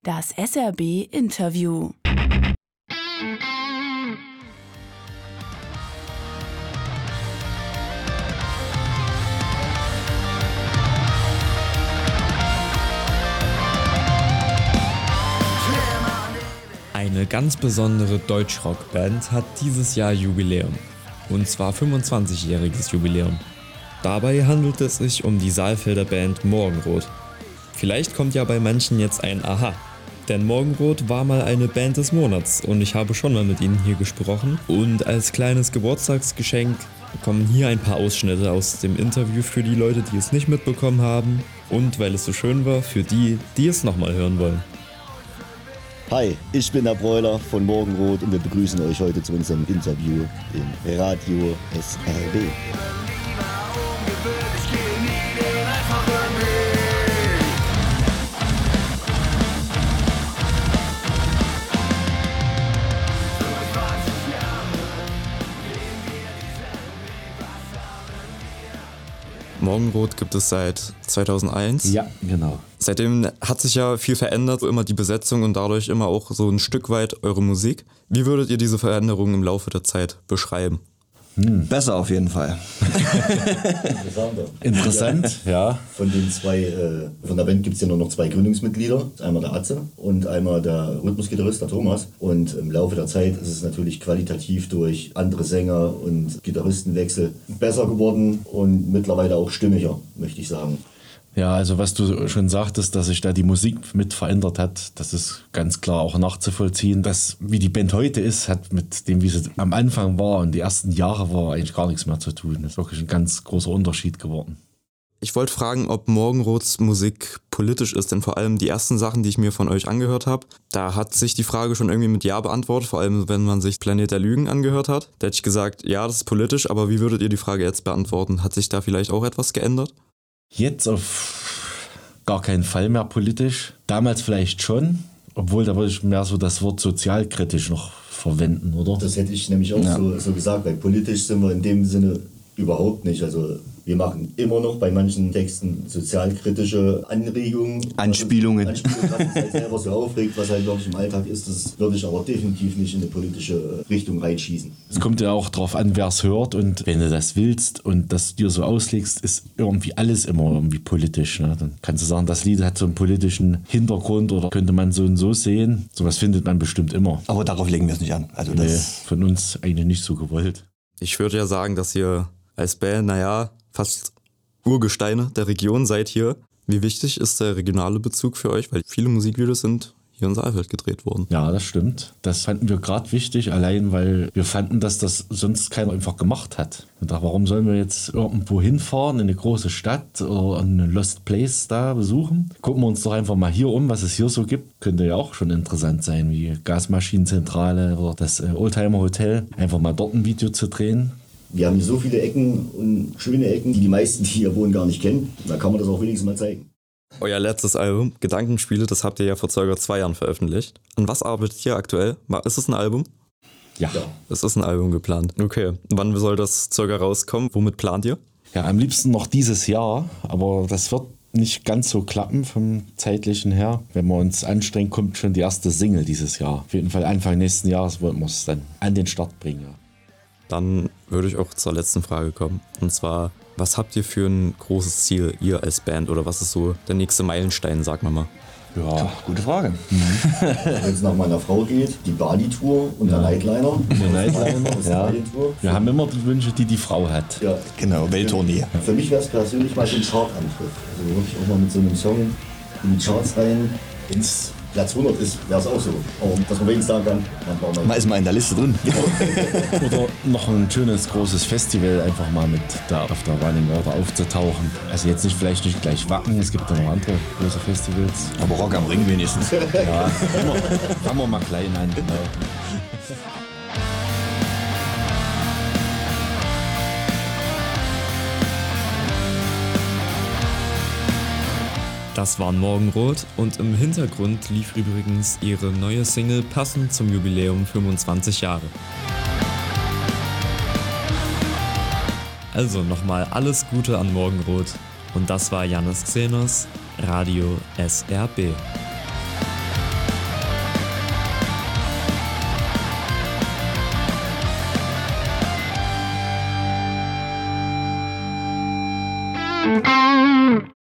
Das SRB-Interview. Eine ganz besondere Deutschrock-Band hat dieses Jahr Jubiläum. Und zwar 25-jähriges Jubiläum. Dabei handelt es sich um die Saalfelder Band Morgenrot. Vielleicht kommt ja bei manchen jetzt ein Aha. Denn Morgenrot war mal eine Band des Monats und ich habe schon mal mit ihnen hier gesprochen. Und als kleines Geburtstagsgeschenk kommen hier ein paar Ausschnitte aus dem Interview für die Leute, die es nicht mitbekommen haben. Und weil es so schön war, für die, die es nochmal hören wollen. Hi, ich bin der Broiler von Morgenrot und wir begrüßen euch heute zu unserem Interview im Radio SRB. Morgenrot gibt es seit 2001. Ja, genau. Seitdem hat sich ja viel verändert, immer die Besetzung und dadurch immer auch so ein Stück weit eure Musik. Wie würdet ihr diese Veränderungen im Laufe der Zeit beschreiben? Besser auf jeden Fall. Interessant, ja. Von der Band gibt es ja nur noch 2 Gründungsmitglieder. Einmal der Atze und einmal der Rhythmusgitarrist, der Thomas. Und im Laufe der Zeit ist es natürlich qualitativ durch andere Sänger und Gitarristenwechsel besser geworden und mittlerweile auch stimmiger, möchte ich sagen. Ja, also was du schon sagtest, dass sich da die Musik mit verändert hat, das ist ganz klar auch nachzuvollziehen. Das, wie die Band heute ist, hat mit dem, wie sie am Anfang war und die ersten Jahre war, eigentlich gar nichts mehr zu tun. Das ist wirklich ein ganz großer Unterschied geworden. Ich wollte fragen, ob Morgenrots Musik politisch ist, denn vor allem die ersten Sachen, die ich mir von euch angehört habe, da hat sich die Frage schon irgendwie mit Ja beantwortet, vor allem wenn man sich Planet der Lügen angehört hat. Da hätte ich gesagt, ja, das ist politisch, aber wie würdet ihr die Frage jetzt beantworten? Hat sich da vielleicht auch etwas geändert? Jetzt auf gar keinen Fall mehr politisch. Damals vielleicht schon, obwohl da würde ich mehr so das Wort sozialkritisch noch verwenden, oder? Das hätte ich nämlich auch so gesagt, weil politisch sind wir in dem Sinne überhaupt nicht. Also wir machen immer noch bei manchen Texten sozialkritische Anregungen. Anspielungen. Was halt selber so aufregt, was halt wirklich im Alltag ist, das würde ich aber definitiv nicht in eine politische Richtung reinschießen. Es kommt ja auch drauf an, wer es hört, und wenn du das willst und das dir so auslegst, ist irgendwie alles immer irgendwie politisch. Ne? Dann kannst du sagen, das Lied hat so einen politischen Hintergrund oder könnte man so und so sehen. Sowas findet man bestimmt immer. Aber darauf legen wir es nicht an. Also das von uns eigentlich nicht so gewollt. Ich würde ja sagen, dass ihr als Band, fast Urgesteine der Region seid hier. Wie wichtig ist der regionale Bezug für euch? Weil viele Musikvideos sind hier in Saalfeld gedreht worden. Ja, das stimmt. Das fanden wir gerade wichtig, allein weil wir fanden, dass das sonst keiner einfach gemacht hat. Und dachte, warum sollen wir jetzt irgendwo hinfahren, in eine große Stadt oder eine Lost Place da besuchen? Gucken wir uns doch einfach mal hier um, was es hier so gibt. Könnte ja auch schon interessant sein, wie Gasmaschinenzentrale oder das Oldtimer Hotel. Einfach mal dort ein Video zu drehen. Wir haben hier so viele Ecken und schöne Ecken, die die meisten, die hier wohnen, gar nicht kennen. Da kann man das auch wenigstens mal zeigen. Euer letztes Album, Gedankenspiele, das habt ihr ja vor ca. 2 Jahren veröffentlicht. An was arbeitet ihr aktuell? Ist es ein Album? Ja. Es ist ein Album geplant. Okay, wann soll das circa rauskommen? Womit plant ihr? Ja, am liebsten noch dieses Jahr, aber das wird nicht ganz so klappen vom zeitlichen her. Wenn wir uns anstrengen, kommt schon die erste Single dieses Jahr. Auf jeden Fall Anfang nächsten Jahres wollen wir es dann an den Start bringen. Ja. Dann würde ich auch zur letzten Frage kommen. Und zwar, was habt ihr für ein großes Ziel, ihr als Band? Oder was ist so der nächste Meilenstein, sagen wir mal? Ja, gute Frage. Wenn es nach meiner Frau geht, die Bali-Tour und der Nightliner. Wir haben immer die Wünsche, die die Frau hat. Ja. Genau, Welttournee. Für mich wäre es persönlich mal so ein Chart-Antritt. Also wirklich auch mal mit so einem Song in die Charts rein. Wenn es Platz 100 ist, wäre es auch so. Aber dass man wenigstens sagen kann, man ist mal in der Liste drin. Oder noch ein schönes, großes Festival einfach mal mit da auf der Running Water aufzutauchen. Also jetzt vielleicht nicht gleich Wacken, es gibt ja noch andere große Festivals. Aber Rock am Ring wenigstens. Ja, fangen wir mal klein an. Genau. Das war Morgenrot und im Hintergrund lief übrigens ihre neue Single passend zum Jubiläum 25 Jahre. Also nochmal alles Gute an Morgenrot. Und das war Jannis Xenos, Radio SRB.